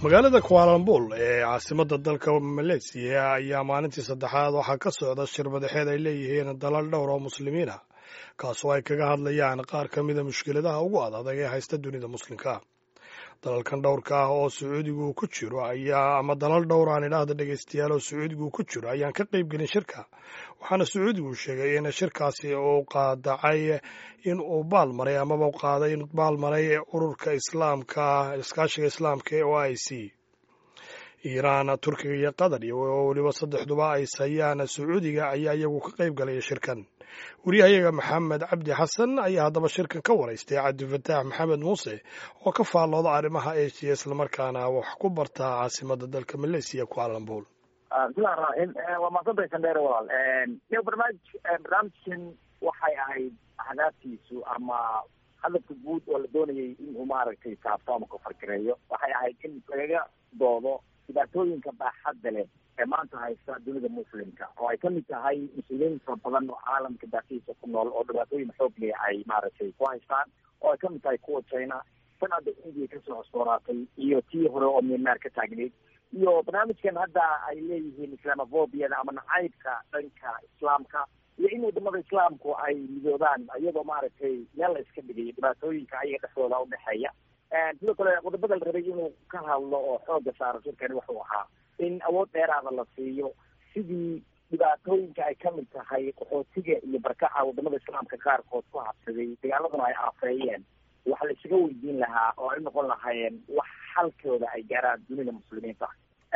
magaalada Kuala Lumpur ee caasimadda dalka Malaysia ayaa maalintii saddexaad waxaa ka socda shir madaxeed ay leeyihiin dalal dhowr oo muslimiin ah kaasoo ay kaga hadlayaan qaar ka mid a mushkiladaha ugu adag ee haysta dunida muslimka. dalalkan dhowrka ah oo Sacuudigu ku jiro ayaa ama dalal dhowr aan idhaahda dhegeystayaal oo Sacuudigu ku jiro ayaan ka qayb gelin shirka, waxaana Sacuudigu sheegay in shirkaasi uu qaadacay in uu baalmaray amaba qaaday in baalmaray ururka islaamka iskaashiga islaamka ee OIC. Iiraan, Turkiga iyo Qatar iyo waliba saddexduba ay sayaan Sacuudiga ayaa iyagu ka qayb galaya shirkan. wariyahayaga Maxamed Cabdi Xasan ayaa haddaba shirkan ka waraystay Cabdifataax Maxamed Muuse oo ka faallooda arrimaha Asia isla markaana wax ku barta caasimadda dalka Malaysia Kuala Lumpur. waa maaqaday sandheer walaal barnaamijkan waxay ahayd ahdaaftiisu ama hadafka guud oo la doonayay in uu maaragtay taabto ama ku fargareeyo waxay ahayd in lagaga doodo dhibaatooyinka baaxadda leh ee maanta haysta dunida muslimka oo ay kamid tahay muslimiin fara badan oo caalamka daafiisa ku nool oo dhibaatooyin xoog leh ay maaragtay ku haystaan oo ay kamid tahay kuwa China sanada India kasoo cusboonaatay iyo tii hore oo Myanmar ka taagneyd iyo barnaamijkan hadda ay leeyihiin islamophobia ama nacaybka dhanka islaamka iyo in wadamada islaamku ay midoodaan iyadoo maaragtay meel la iska dhigay dhibaatooyinka ayaga dhexdooda u dhexeeya. sidoo kale wadamada la rabay inuu ka hadlo oo xooga saaro shirkani wuxuu ahaa in awood dheeraada la siiyo sidii dhibaatooyinka ay kamid tahay qaxootiga iyo barkaca wadamada islaamka qaarkood ku habsaday dagaaladuna ay aafeeyeen wax la isaga weydiin lahaa oo ay noqon lahaayeen wax xalkooda ay gaaraan dunida muslimiinta.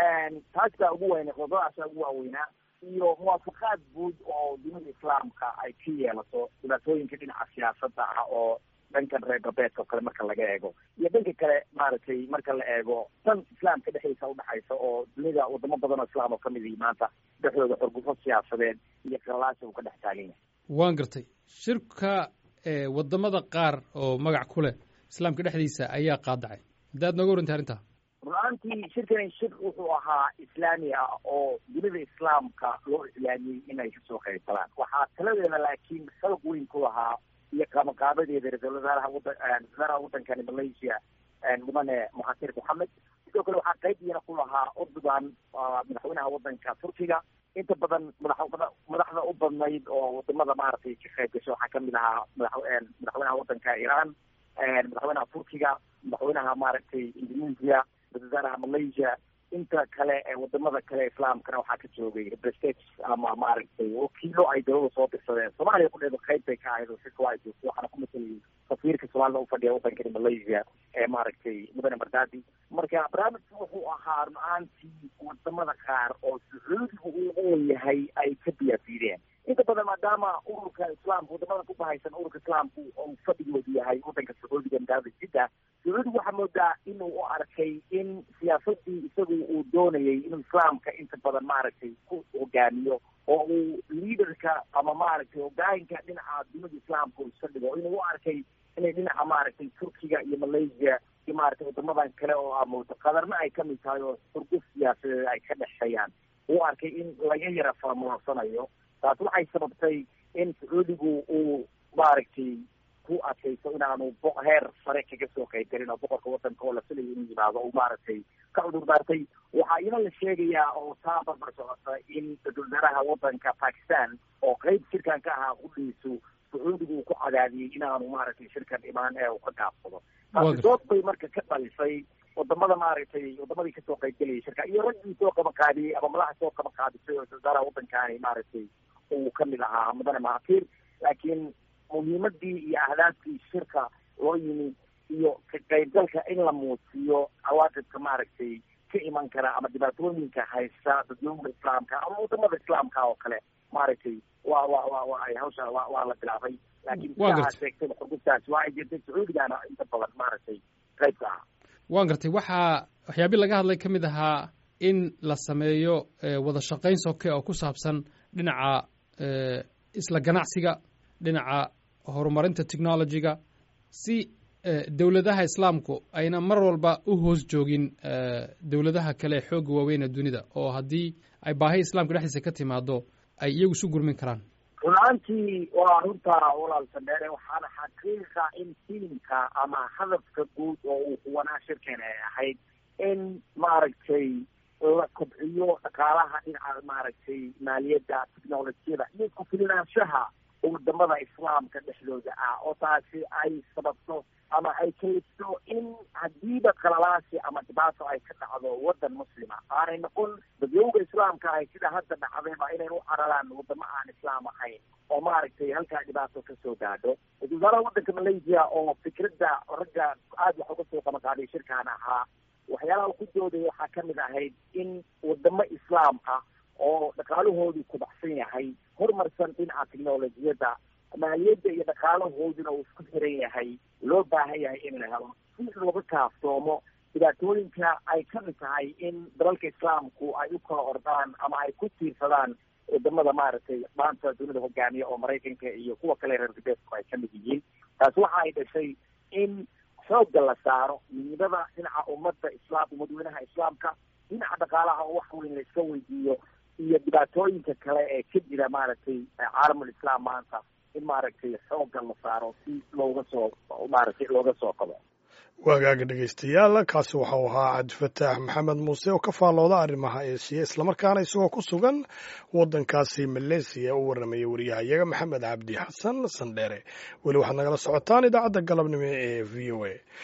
taas baa ugu weyn qodobadaasa ugu waaweynaa iyo muwaafaqaad guud oo dunida islaamka ay ka yeelato dhibaatooyinka dhinaca siyaasadda ah oo dhankan reer galbeedka oo kale marka laga eego iyo dhanka kale maaragtay marka la eego tan islaamka dhexdiisa udhexaysa oo dunida wadamo badan oo islaam oo kamid yihi maanta dhexdooda xorgufo siyaasadeed iyo khilaafsi uu ka dhex taagan yahay. waan gartay shirka wadamada qaar oo magac ku leh islaamka dhexdiisa ayaa qaadacay haddaad nooga warantay arrintaa. run-aantii shirkani shir wuxuu ahaa islaami ah oo dunida islaamka loo islaamiyey inay kasoo qayb galaan waxaa taladeeda laakiin sabab weyn ku lahaa iyo qabanqaabadeeda ra-iisul wasaaraha wadankani Malaysia mudane Mahathir Mohamad. sidoo kale waxaa qayb iyana ku lahaa Erdogan madaxweynaha wadanka Turkiga. inta badan madaxda u badnayd oo wadamada maaragtay ka qayb gasho waxaa kamid ahaa madaxweynaha wadanka Iran, madaxweynaha Turkiga, madaxweynaha maaragtay Indonesia, ra-isul wasaaraha Malaysia. inta kale ee wadamada kale islaamkana waxaa ka joogay representatives ama maaragtay wakiilo ay dawlada soo dirsadeen. Soomaaliya kudheeda qayb bay ka ahayd oo shirka waa joogtay waxaana ku matalayay safiirka Soomaalida ufadhiya wadankani Malaysia ee maaragtay mudane Mardadi. marka barnaamijku wuxuu ahaa run-aantii wadamada qaar oo Sacuudigu uu yahay ay ka biyafiideen inta badan maadaama ururka islaamka wadamada ku bahaysan ururka islaamku oo fadhigoodu yahay wadanka Sacuudiga magaalada Jidda. Sacuudigu waxaa moodaa inuu u arkay in siyaasadii isagu uu doonayay inuu islaamka inta badan maaragtay ku hogaamiyo oo uu liidarka ama maaragtay hogaaminka dhinaca dunida islaamka uu iska dhigo inuu u arkay inay dhinaca maaragtay Turkiga iyo Malaysia iyo maaragtay wadamadan kale oo amooda qadarna ay kamid tahay oo xurguf siyaasadeed ay ka dhexeeyaan uu arkay in laga yara faamulsanayo. taas waxay sababtay in Sacuudigu uu maaragtay ku adkayso inaanu heer sare kaga soo qayb galin oo boqorka wadanka oo la filayo inuu yimaado uu maaragtay ka cudur daartay. waxaa ina la sheegayaa oo taa barbar socota in ra-iisul wasaaraha wadanka Pakistan oo qayb shirkan ka ahaa udhiisu Sacuudigu uu ku cadaadiyey inaanu maaragtay shirkan imaan ee uu ka gaabsado. taasi dood bay marka ka dhalisay wadamada maaragtay wadamadii kasoo qayb galayay shirka iyo raggii soo qaban qaadiyey ama madaxa soo qaban qaadisay oo ra-isul wasaaraha wadankaani maaragtay uu kamid ahaa mudane Mahathir. laakiin muhiimadii iyo ahdaaftii shirka loo yimi iyo ka qaybgalka in la muujiyo cawaaqibka maaragtay ka iman kara ama dhibaatooyinka haysta dadweynaha islaamka ama wadamada islaamka oo kale maaragtay waa ay hawsha waa la bilaabay. laakiin sidaa sheegtay xurguftaasi waa ay jirtay Sacuudigana inta badan maaragtay qaybka ah. waan gartay waxyaabii laga hadlay ka mid ahaa in la sameeyo wada shaqayn soke oo ku saabsan dhinaca isla ganacsiga, dhinaca horumarinta technology-ga si dowladaha islaamku ayna mar walba u hoos joogin dowladaha kale xooga waaweyn ee dunida oo haddii ay baahi islaamka dhexdiisa ka timaado ay iyagu isu gurmin karaan. run-aantii waa runtaa walaal sandheere waxaana xaqiiqa in filimka ama hadafka guud oo uu kuwanaa shirkan ay ahayd in maaragtay la kobciyo dhaqaalaha dhinaca maaragtay maaliyadda technolojiyada iyo isku filinaanshaha wadamada islaamka dhexdooda ah, oo taasi ay sababto ama ay kalifto in hadiiba qalalaasi ama dhibaato ay ka dhacdo wadan muslima aanay noqon dadyowga islaamka ay sida hadda dhacdayba inay u cararaan wadamo aan islaam ahayn oo maaragtay halkaa dhibaato kasoo gaadho. wasaaraha wadanka Malaysia oo fikradda ragga aada wax uga soo qabanqaaday shirkaan ahaa, waxyaalaha ku dooday waxaa kamid ahayd in wadamo islaam ah oo dhaqaalahoodu kubacsan yahay, horumarsan dhinaca technolojiyadda, maaliyadda iyo dhaqaalahooduna uu isku xiran yahay, loo baahan yahay in la helo si looga kaaftoomo dhibaatooyinka ay kamid tahay in dalalka islaamku ay u kala ordaan ama ay ku tiirsadaan wadamada maaragtay maanta dunida hogaamiya oo Maraykanka iyo kuwa kale reer galbeedku ay kamid yihiin. taas waxa ay dhashay in xoogga la saaro midnimada dhinaca ummadda umadweynaha islaamka, dhinaca dhaqaalaha oo wax weyn la iska weydiiyo, iyo dhibaatooyinka kale ee ka jira maaragtay caalamul islaam maanta in maaragtay xoogga la saaro si looga soo qabo. waagaaga dhegaystayaal, kaasi waxau ahaa cabdifataax maxamed muuse oo ka faallooda arrimaha eeshiya islamarkaana isagoo ku sugan waddankaasi Malaysia u warramaya wariyahayaga maxamed cabdi xasan sandheere. weli waxaad nagala socotaan idaacadda galabnimo ee v o a.